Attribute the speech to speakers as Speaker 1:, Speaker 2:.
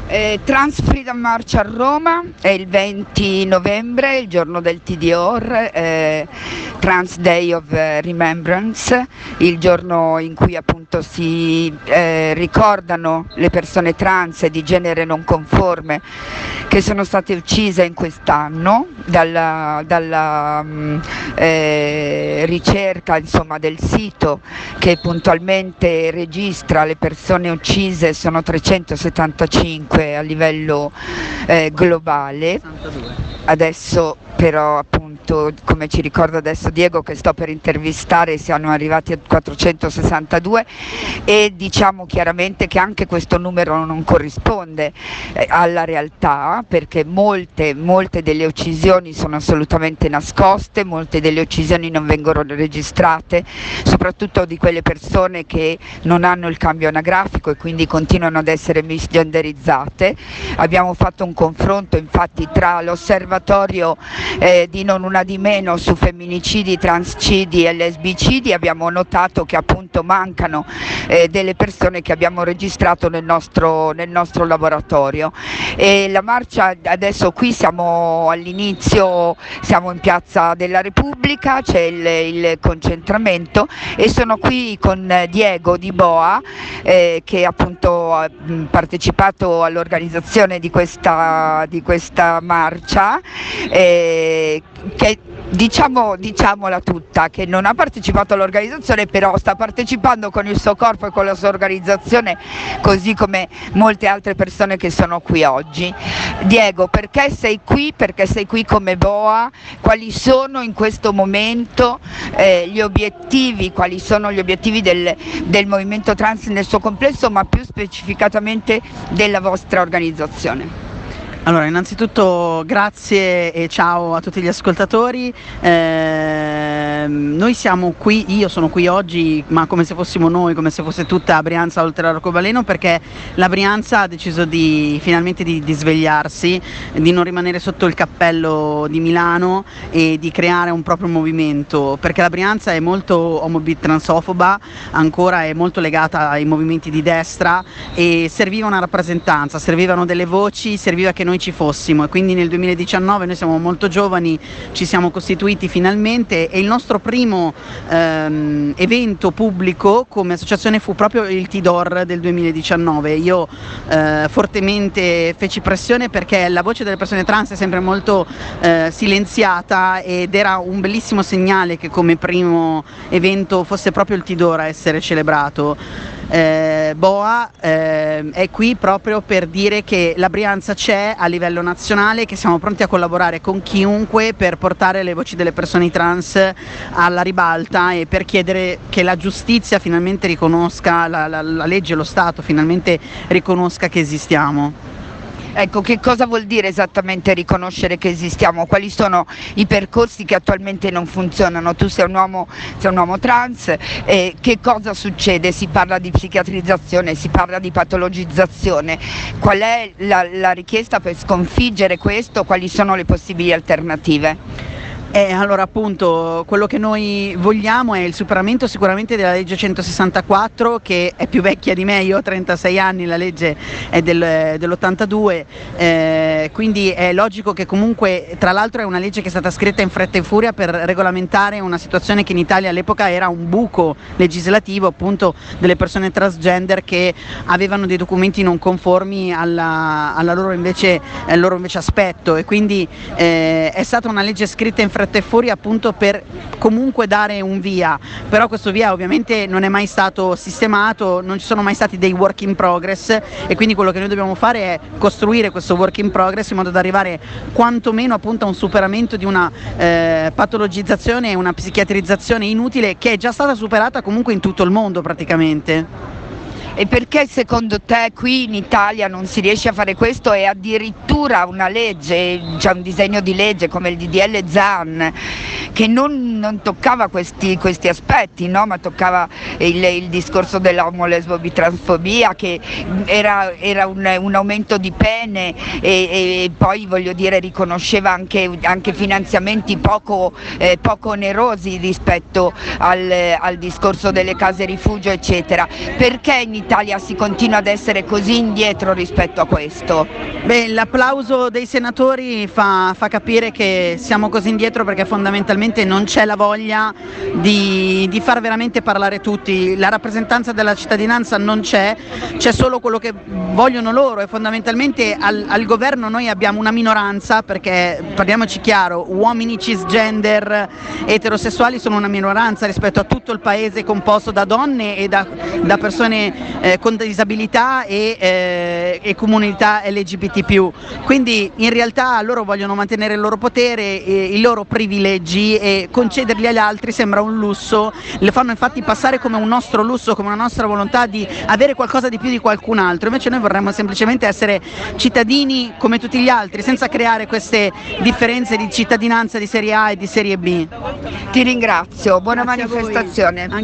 Speaker 1: Trans Freedom March a Roma è il 20 novembre, il giorno del TDOR, Trans Day of Remembrance, il giorno in cui appunto si ricordano le persone trans e di genere non conforme che sono state uccise in quest'anno dalla ricerca, insomma, del sito che puntualmente registra le persone uccise sono 375 a livello globale.
Speaker 2: 62.
Speaker 1: Adesso però appunto, come ci ricorda adesso Diego che sto per intervistare, siamo arrivati a 462 e diciamo chiaramente che anche questo numero non corrisponde alla realtà, perché molte delle uccisioni sono assolutamente nascoste, molte delle uccisioni non vengono registrate, soprattutto di quelle persone che non hanno il cambio anagrafico e quindi continuano ad essere misgenderizzate. Abbiamo fatto un confronto infatti tra l'osservatorio di Non Una Di Meno su femminicidi, transcidi e lesbicidi, abbiamo notato che appunto mancano delle persone che abbiamo registrato nel nostro laboratorio. E la marcia, adesso qui siamo all'inizio, siamo in Piazza della Repubblica, c'è il concentramento e sono qui con Diego di Boa che appunto ha partecipato all'organizzazione di questa marcia, che diciamola tutta, che non ha partecipato all'organizzazione, però sta partecipando con il suo corpo e con la sua organizzazione, così come molte altre persone che sono qui oggi. Diego, perché sei qui? Perché sei qui come Boa? Quali sono in questo momento gli obiettivi? Quali sono gli obiettivi del movimento trans nel suo complesso, ma più specificatamente della vostra organizzazione?
Speaker 2: Allora, innanzitutto grazie e ciao a tutti gli ascoltatori. Noi siamo qui, io sono qui oggi, ma come se fossimo noi, come se fosse tutta Brianza oltre l'arcobaleno, perché la Brianza ha deciso finalmente di svegliarsi, di non rimanere sotto il cappello di Milano e di creare un proprio movimento, perché la Brianza è molto omobi transofoba, ancora è molto legata ai movimenti di destra e serviva una rappresentanza, servivano delle voci, serviva che noi ci fossimo, e quindi nel 2019 noi siamo molto giovani, ci siamo costituiti finalmente e il nostro primo evento pubblico come associazione fu proprio il TDOR del 2019. Io fortemente feci pressione perché la voce delle persone trans è sempre molto silenziata ed era un bellissimo segnale che come primo evento fosse proprio il TDOR a essere celebrato. Boa è qui proprio per dire che la Brianza c'è a livello nazionale, che siamo pronti a collaborare con chiunque per portare le voci delle persone trans alla ribalta e per chiedere che la giustizia finalmente riconosca, la legge, lo Stato finalmente riconosca che esistiamo.
Speaker 1: Ecco, che cosa vuol dire esattamente riconoscere che esistiamo? Quali sono i percorsi che attualmente non funzionano? Tu sei un uomo trans, che cosa succede? Si parla di psichiatrizzazione, si parla di patologizzazione. Qual è la richiesta per sconfiggere questo? Quali sono le possibili alternative?
Speaker 2: Allora appunto quello che noi vogliamo è il superamento sicuramente della legge 164, che è più vecchia di me, io ho 36 anni, la legge è dell'82, quindi è logico che comunque, tra l'altro è una legge che è stata scritta in fretta e furia per regolamentare una situazione che in Italia all'epoca era un buco legislativo, appunto delle persone transgender che avevano dei documenti non conformi al loro invece aspetto, e quindi è stata una legge scritta in fretta e furia appunto per comunque dare un via, però questo via ovviamente non è mai stato sistemato, non ci sono mai stati dei work in progress, e quindi quello che noi dobbiamo fare è costruire questo work in progress in modo da arrivare quantomeno appunto a un superamento di una patologizzazione e una psichiatrizzazione inutile che è già stata superata comunque in tutto il mondo praticamente.
Speaker 1: E perché secondo te qui in Italia non si riesce a fare questo, e addirittura una legge, c'è un disegno di legge come il DDL Zan che non toccava questi aspetti, no? Ma toccava il discorso dell'omo lesbo bitransfobia, che era un aumento di pene e poi voglio dire riconosceva anche finanziamenti poco onerosi rispetto al discorso delle case rifugio eccetera. Perché in Italia si continua ad essere così indietro rispetto a questo?
Speaker 2: Beh, l'applauso dei senatori fa capire che siamo così indietro perché fondamentalmente non c'è la voglia di far veramente parlare tutti, la rappresentanza della cittadinanza non c'è solo quello che vogliono loro e fondamentalmente al governo noi abbiamo una minoranza, perché parliamoci chiaro, uomini cisgender eterosessuali sono una minoranza rispetto a tutto il paese composto da donne e da persone con disabilità e comunità LGBT+. Quindi in realtà loro vogliono mantenere il loro potere, i loro privilegi, e concederli agli altri sembra un lusso, lo fanno infatti passare come un nostro lusso, come una nostra volontà di avere qualcosa di più di qualcun altro. Invece noi vorremmo semplicemente essere cittadini come tutti gli altri, senza creare queste differenze di cittadinanza di serie A e di serie B.
Speaker 1: Ti ringrazio, buona
Speaker 2: Grazie
Speaker 1: manifestazione.